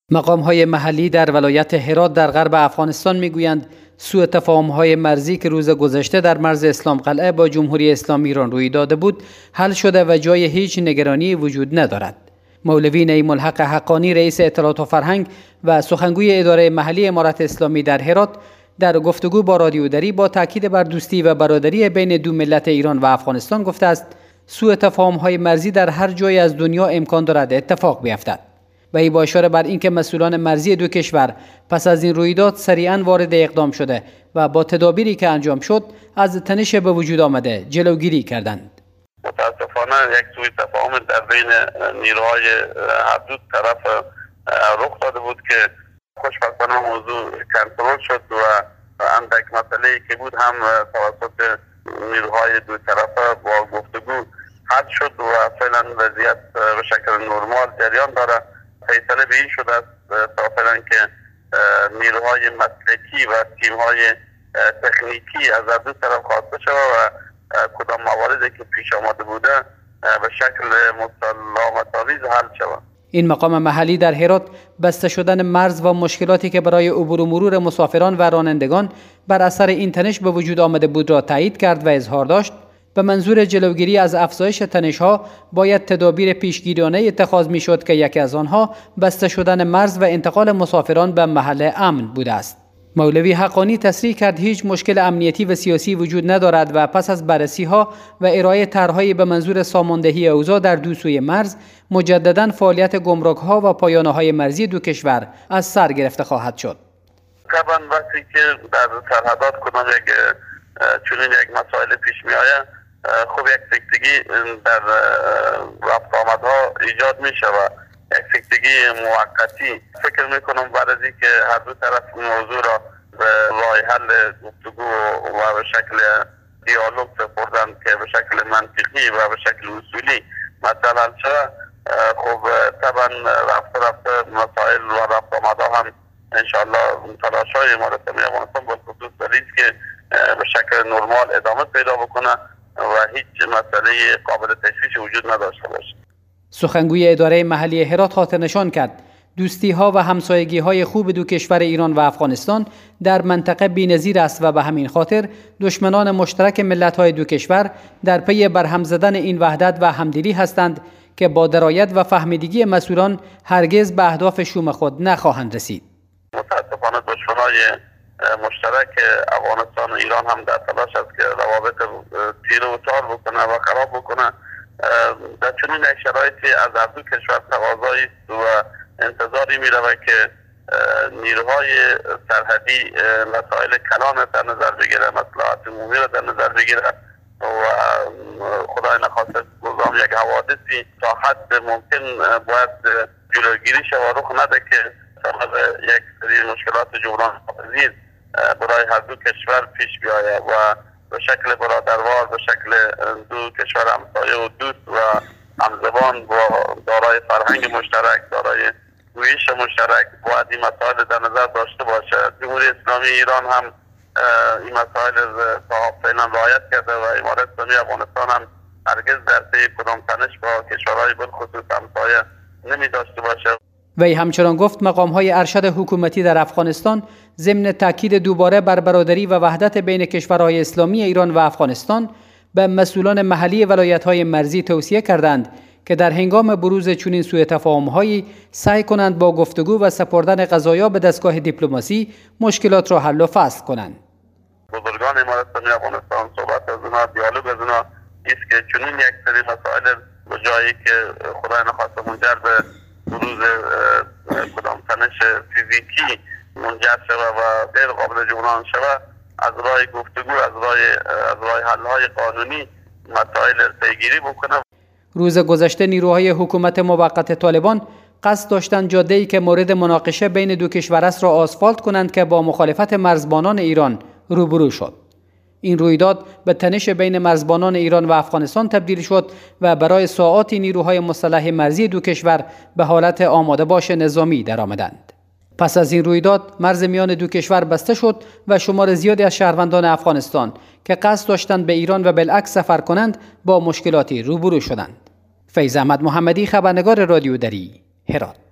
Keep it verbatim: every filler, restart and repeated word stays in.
مقام‌های محلی در ولایت هرات در غرب افغانستان می‌گویند سوء تفاهم‌های مرزی که روز گذشته در مرز اسلام قلعه با جمهوری اسلامی ایران روی داده بود حل شده و جای هیچ نگرانی وجود ندارد. مولوی نعیم الحق حقانی رئیس اطلاعات و فرهنگ و سخنگوی اداره محلی امارت اسلامی در هرات در گفتگو با رادیو دری با تاکید بر دوستی و برادری بین دو ملت ایران و افغانستان گفته است سوء تفاهم‌های مرزی در هر جای از دنیا امکان دارد اتفاق بیفتد. و ای با اشاره بر اینکه مسئولان مرزی دو کشور پس از این رویداد سریعا وارد اقدام شده و با تدابیری که انجام شد از تنش به وجود آمده جلوگیری کردند. متاسفانه یک سوء تفاهم در بین نیروهای هر دو طرف رخ داده بود که خوشبختانه موضوع کنترل شد و اندک مسئله‌ای که بود هم توسط نیروهای دو طرفه با گفتگو حل شد و فعلا وضعیت به شکل نرمال جریان داره. فیصله به این شده است تا فعلا که نیروهای مسلکی و تیم‌های تکنیکی از هر دو طرف خواسته شود و کدام مواردی که پیش آمده بوده به شکل مسالمت‌آمیز حل شود. این مقام محلی در هرات بسته شدن مرز و مشکلاتی که برای عبور و مرور مسافران و رانندگان بر اثر این تنش به وجود آمده بود را تایید کرد و اظهار داشت به منظور جلوگیری از افزایش تنش‌ها باید تدابیر پیشگیرانه اتخاذ می‌شد که یکی از آنها بسته شدن مرز و انتقال مسافران به محل امن بوده است. مولوی حقانی تصریح کرد هیچ مشکل امنیتی و سیاسی وجود ندارد و پس از بررسی‌ها و ارائه طرح‌های به منظور ساماندهی اوضاع در دو سوی مرز مجدداً فعالیت گمرک‌ها و پایانه‌های مرزی دو کشور از سر گرفته خواهد شد. طبعاً وقتی که در سرحدات کدام یک چنین یک مسائل پیش می‌آید خوب یک سکتگی در رفت آمدها ایجاد می شود، یک سکتگی موقتی. فکر می کنم بعد از اینکه هر دو طرف موضوع را به راه حل گفتگو و به شکل دیالوگ سپردن که به شکل منطقی و به شکل اصولی مسئله حل شود، خب طبعا رفت رفت مسائل و رفت آمدها هم انشاءالله تلاش‌های امارت اسلامی افغانستان با خصوص دارید که به شکل نرمال ادامه پیدا بکنه و هیچ مسئله قابل تشویش وجود نداشته باشه. سخنگوی اداره محلی هرات خاطر نشان کرد دوستی ها و همسایگی های خوب دو کشور ایران و افغانستان در منطقه بی‌نظیر است و به همین خاطر دشمنان مشترک ملت های دو کشور در پی برهم زدن این وحدت و همدلی هستند که با درایت و فهمیدگی مسئولان هرگز به اهداف شوم خود نخواهند رسید. متاسفانه دشمنای مشترک افغانستان و ایران هم در تلاش است که روابط تیر و تار بکنه و خراب بکنه. در چنین شرایطی از هر دو کشور تقاضایی و انتظاری می رود که نیروهای سرحدی مسائل کلان در نظر بگیره، مصلحت عمومی را در نظر بگیره و خدای نخواسته گذام یک حوادثی تا حد ممکن باید جلوگیری شود و رخ نده که سبب یک سری مشکلات جبران ناپذیر برای هر دو کشور پیش بیاید و به شکل برادروار، به شکل دو کشور همسایه و دوست و همزبان با دارای فرهنگ مشترک، دارای گویش مشترک باید این مسائل در نظر داشته باشه. جمهوری اسلامی ایران هم این مسائل تا فعلا رعایت کرده و امارت اسلامی افغانستان هم هرگز در پی کدام تنش با کشورهای بالخصوص همسایه نمی داشته باشه. وی همچنان گفت مقام‌های ارشد حکومتی در افغانستان ضمن تاکید دوباره بر برادری و وحدت بین کشورهای اسلامی ایران و افغانستان به مسئولان محلی ولایت‌های مرزی توصیه کردند که در هنگام بروز چنین سوء تفاهم‌هایی سعی کنند با گفتگو و سپردن قضایا به دستگاه دیپلماسی مشکلات را حل و فصل کنند. بزرگان امارت اسلامی افغانستان صحبت از اونا، دیالوگ از اونا است که چنین یک سری مسائل به جایی که خدای نخواسته منجر به بروز کدام تنش فیزیکی منجر شود و غیر قابل جبران شود، از راه گفتگو، از راه از راه حل‌های قانونی مسائل پیگیری بکنه. روز گذشته نیروهای حکومت موقت طالبان قصد داشتند جاده‌ای که مورد مناقشه بین دو کشور است را آسفالت کنند که با مخالفت مرزبانان ایران روبرو شد. این رویداد به تنش بین مرزبانان ایران و افغانستان تبدیل شد و برای ساعاتی نیروهای مسلح مرزی دو کشور به حالت آماده باش نظامی درآمدند. پس از این رویداد مرز میان دو کشور بسته شد و شمار زیادی از شهروندان افغانستان که قصد داشتند به ایران و بالعکس سفر کنند با مشکلاتی روبرو شدند. فیض احمد محمدی، خبرنگار رادیو دری، هرات.